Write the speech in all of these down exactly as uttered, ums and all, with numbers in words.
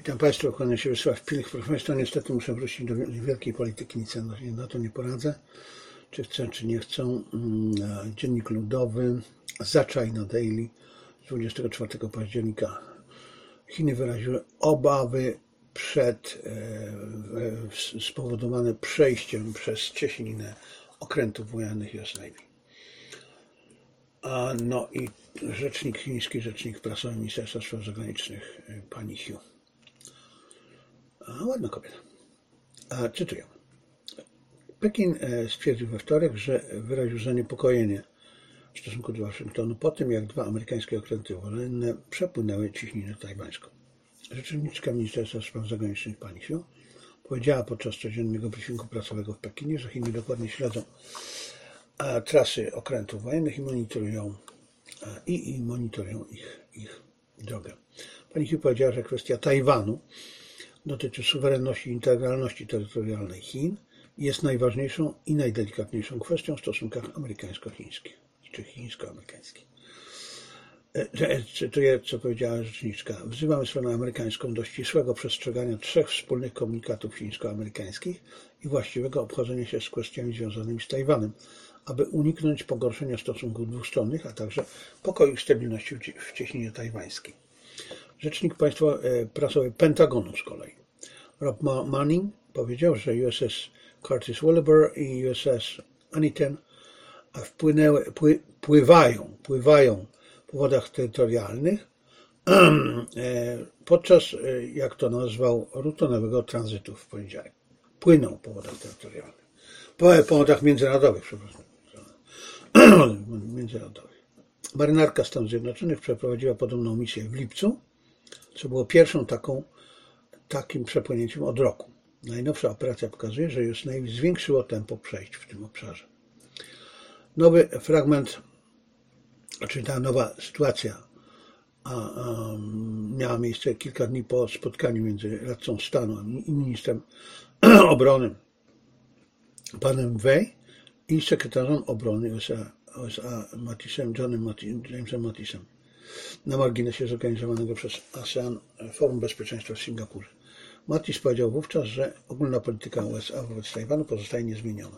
Witam Państwa, kłaniam się Wiesław Pilch. Proszę Państwa, niestety muszę wrócić do wielkiej polityki, nic na to nie poradzę. Czy chcę, czy nie chcę. Dziennik Ludowy, za China Daily z dwudziestego czwartego października. Chiny wyraziły obawy przed e, spowodowane przejściem przez cieśninę okrętów wojennych U S Navy. A, no i rzecznik chiński, rzecznik prasowy Ministerstwa Spraw Zagranicznych, pani Hu. A, ładna kobieta. A, cytuję. Pekin stwierdził we wtorek, że wyraził zaniepokojenie w stosunku do Waszyngtonu po tym, jak dwa amerykańskie okręty wojenne przepłynęły cieśninę tajwańską. Rzeczniczka Ministerstwa Spraw Zagranicznych pani Hu powiedziała podczas codziennego briefingu prasowego w Pekinie, że Chiny dokładnie śledzą trasy okrętów wojennych i monitorują, i, i monitorują ich, ich drogę. Pani Hu powiedziała, że kwestia Tajwanu dotyczy suwerenności i integralności terytorialnej Chin i jest najważniejszą i najdelikatniejszą kwestią w stosunkach amerykańsko-chińskich czy chińsko-amerykańskich. Cytuję, co powiedziała rzeczniczka. Wzywamy stronę amerykańską do ścisłego przestrzegania trzech wspólnych komunikatów chińsko-amerykańskich i właściwego obchodzenia się z kwestiami związanymi z Tajwanem, aby uniknąć pogorszenia stosunków dwustronnych, a także pokoju i stabilności w cieśninie tajwańskiej. Rzecznik państwa prasowy Pentagonu z kolei, Rob Manning, powiedział, że U S S Curtis Wilbur i U S S Huntington wpłynęły, pły, pływają, pływają po wodach terytorialnych podczas, jak to nazwał, rutonowego tranzytu w poniedziałek. Płyną po wodach terytorialnych. Po, po wodach międzynarodowych, przepraszam. międzynarodowych. Marynarka Stanów Zjednoczonych przeprowadziła podobną misję w lipcu, co było pierwszą taką, takim przepłynięciem od roku. Najnowsza operacja pokazuje, że U S Navy zwiększyło tempo przejść w tym obszarze. Nowy fragment, czyli ta nowa sytuacja a, a, miała miejsce kilka dni po spotkaniu między radcą stanu i ministrem obrony panem Wei i sekretarzem obrony U S A, U S A Mattisem, Johnem Mattis, Jamesem Mattisem na marginesie zorganizowanego przez ASEAN Forum Bezpieczeństwa w Singapurze. Mattis powiedział wówczas, że ogólna polityka U S A wobec Tajwanu pozostaje niezmieniona.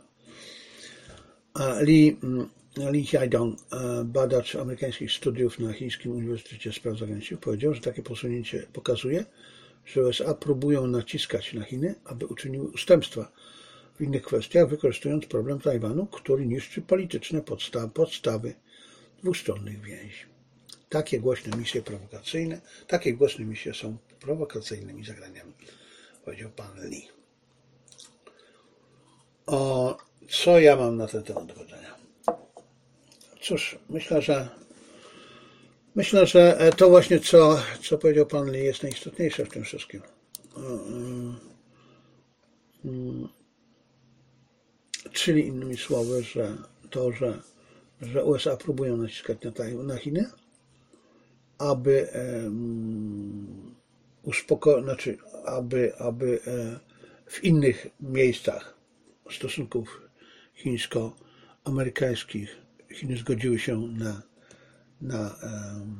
Lee, Lee Haidong, badacz amerykańskich studiów na Chińskim Uniwersytecie Spraw Zagranicznych, powiedział, że takie posunięcie pokazuje, że U S A próbują naciskać na Chiny, aby uczyniły ustępstwa w innych kwestiach, wykorzystując problem Tajwanu, który niszczy polityczne podstawy, podstawy dwustronnych więzi. Takie głośne misje prowokacyjne, takie głośne misje są prowokacyjnymi zagraniami, powiedział pan Lee. O, co ja mam na ten temat do powiedzenia? Cóż, myślę, że myślę, że to właśnie, co, co powiedział pan Lee, jest najistotniejsze w tym wszystkim. Czyli innymi słowy, że to, że, że U S A próbują naciskać na, na Chiny, aby um, uspokoić, znaczy, aby, aby w innych miejscach stosunków chińsko-amerykańskich Chiny zgodziły się na, na, um,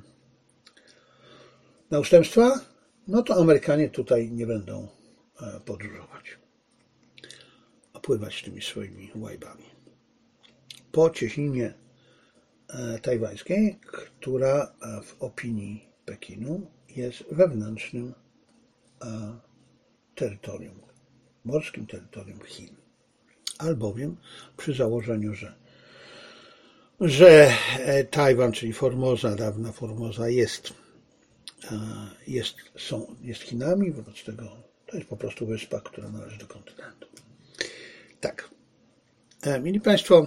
na ustępstwa, no to Amerykanie tutaj nie będą podróżować, a pływać tymi swoimi łajbami po cieśninie tajwańskiej, która w opinii Pekinu jest wewnętrznym terytorium, morskim terytorium Chin. Albowiem przy założeniu, że, że Tajwan, czyli Formosa, dawna Formosa jest, jest, są, jest Chinami, wobec tego to jest po prostu wyspa, która należy do kontynentu. Tak. Mili Państwo,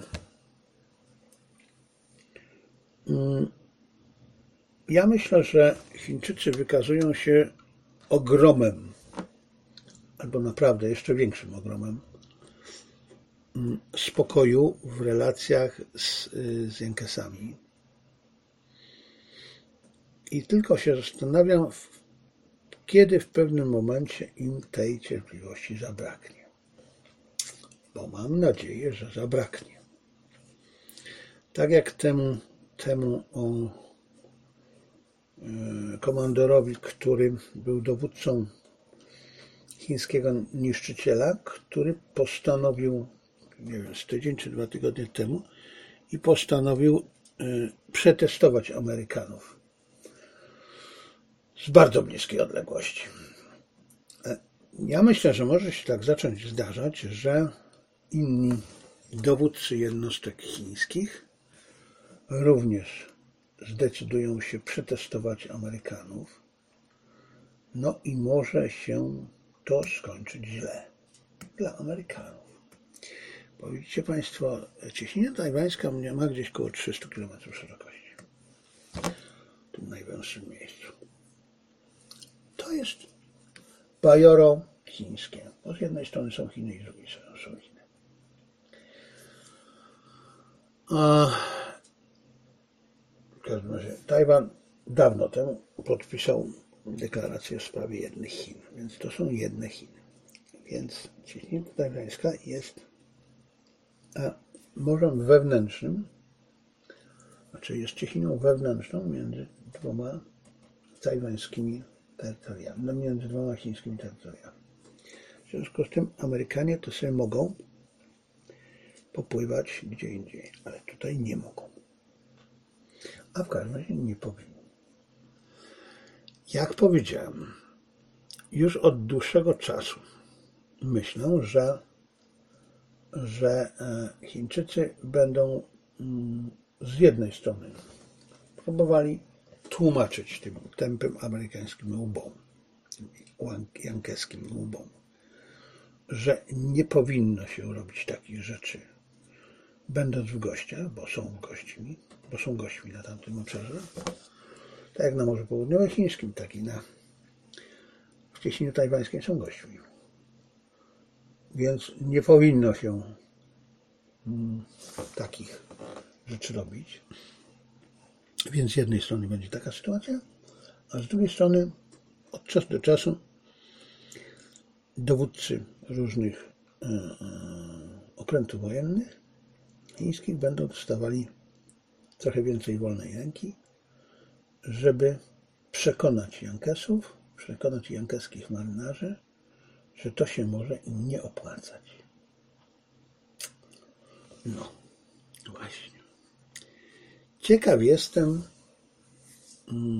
ja myślę, że Chińczycy wykazują się ogromem, albo naprawdę jeszcze większym ogromem spokoju w relacjach z, z Jankesami. I tylko się zastanawiam, kiedy w pewnym momencie im tej cierpliwości zabraknie. Bo mam nadzieję, że zabraknie. Tak jak temu, temu o komandorowi, który był dowódcą chińskiego niszczyciela, który postanowił, nie wiem, z tydzień czy dwa tygodnie temu, i postanowił przetestować Amerykanów z bardzo bliskiej odległości. Ja myślę, że może się tak zacząć zdarzać, że inni dowódcy jednostek chińskich również zdecydują się przetestować Amerykanów. No i może się to skończyć źle dla Amerykanów. Bo widzicie Państwo, cieśnina tajwańska ma gdzieś około trzysta kilometrów szerokości. W tym najwęższym miejscu. To jest bajoro chińskie. Bo z jednej strony są Chiny i z drugiej strony są Chiny. A w każdym razie Tajwan dawno temu podpisał deklarację w sprawie jednych Chin, więc to są jedne Chiny. Więc cieśnina tajwańska jest morzem wewnętrznym, znaczy jest cieśniną wewnętrzną między dwoma tajwańskimi terytoriami, no między dwoma chińskimi terytoriami. W związku z tym Amerykanie to sobie mogą popływać gdzie indziej, ale tutaj nie mogą. A w każdym razie nie powinni. Jak powiedziałem, już od dłuższego czasu myślę, że, że Chińczycy będą z jednej strony próbowali tłumaczyć tym tępym amerykańskim łbom, jankeskim łbom, że nie powinno się robić takich rzeczy, będąc w gościach, bo są gośćmi, bo są gośćmi na tamtym obszarze, tak jak na Morzu Południowochińskim, tak i na w cieśninie tajwańskiej są gośćmi. Więc nie powinno się mm, takich rzeczy robić. Więc z jednej strony będzie taka sytuacja, a z drugiej strony od czasu do czasu dowódcy różnych e, e, okrętów wojennych chińskich będą dostawali trochę więcej wolnej ręki, żeby przekonać Jankesów, przekonać jankeskich marynarzy, że to się może im nie opłacać. No, właśnie. Ciekaw jestem, hmm,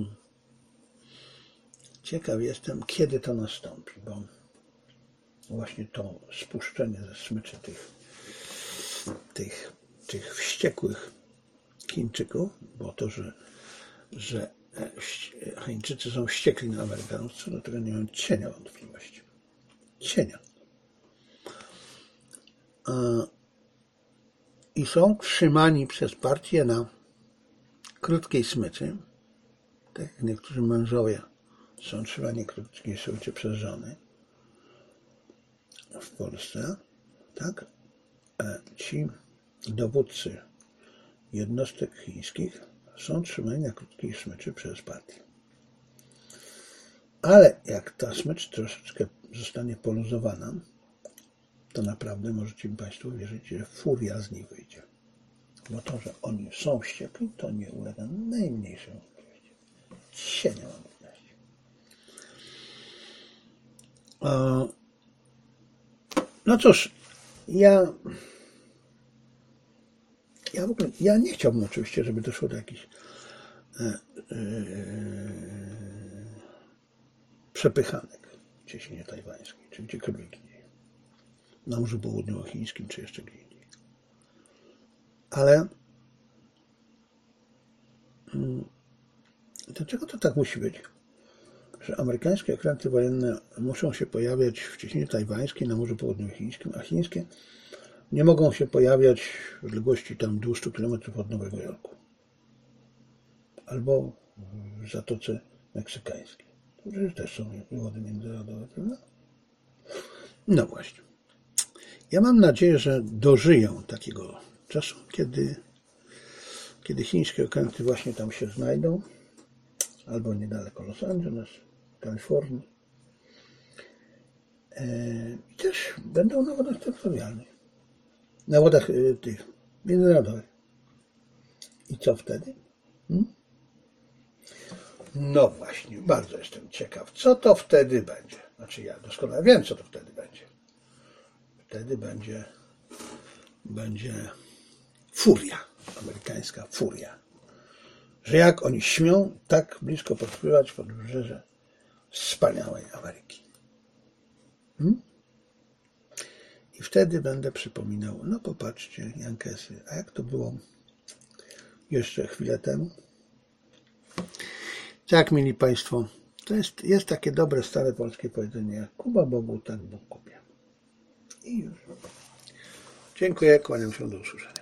ciekaw jestem, kiedy to nastąpi, bo właśnie to spuszczenie ze smyczy tych, tych, tych wściekłych Chińczyków, bo to, że, że Chińczycy są wściekli na Amerykanów, co do tego nie mam cienia wątpliwości. Cienia. I są trzymani przez partię na krótkiej smyczy, tak jak niektórzy mężowie są trzymani krótkiej smyczy przez żony w Polsce, tak? Ci dowódcy jednostek chińskich są trzymani na krótkiej smyczy przez partię. Ale jak ta smycz troszeczkę zostanie poluzowana, to naprawdę możecie mi Państwo wierzyć, że furia z nich wyjdzie. Bo to, że oni są wściekli, to nie ulega najmniejszej wątpliwości. Cienia wątpliwości. No cóż, ja ja w ogóle, ja nie chciałbym oczywiście, żeby doszło do jakichś e, e, przepychanek w cieśninie tajwańskiej, czy gdziekolwiek indziej. Na Morzu Południowochińskim, czy jeszcze gdzie indziej. Ale dlaczego to tak musi być, że amerykańskie okręty wojenne muszą się pojawiać w cieśninie tajwańskiej na Morzu Południowochińskim, a chińskie nie mogą się pojawiać w odległości tam dwieście kilometrów od Nowego Jorku albo w Zatoce Meksykańskiej. To przecież też są wody międzynarodowe, prawda? No właśnie. Ja mam nadzieję, że dożyję takiego czasu, kiedy, kiedy chińskie okręty właśnie tam się znajdą, albo niedaleko Los Angeles, Kalifornii. I też będą na wodach terytorialnych, na wodach tych międzynarodowych. I co wtedy? Hmm? No właśnie, bardzo jestem ciekaw, co to wtedy będzie. Znaczy ja doskonale wiem, co to wtedy będzie. Wtedy będzie, będzie furia, amerykańska furia. Że jak oni śmią tak blisko podpływać pod wybrzeże wspaniałej Ameryki. Hmm? I wtedy będę przypominał, no popatrzcie, Jankesy, a jak to było jeszcze chwilę temu? Tak, mili Państwo, to jest, jest takie dobre, stare polskie powiedzenie, jak Kuba Bogu, tak Bóg Kubie. I już. Dziękuję, kłaniam się, do usłyszenia.